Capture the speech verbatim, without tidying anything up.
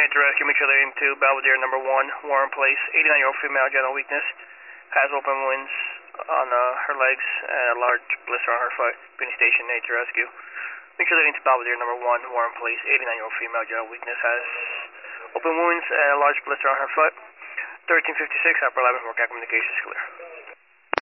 Nature Rescue, make sure they're into Belvedere number one, Warren Place. eighty-nine-year-old female, general weakness, has open wounds on uh, her legs and a large blister on her foot. Beanie Station, Nature Rescue. Make sure they're into Belvedere number one, Warren Place. eighty-nine-year-old female, general weakness, has open wounds and a large blister on her foot. thirteen fifty-six, Upper eleven, workout communications clear.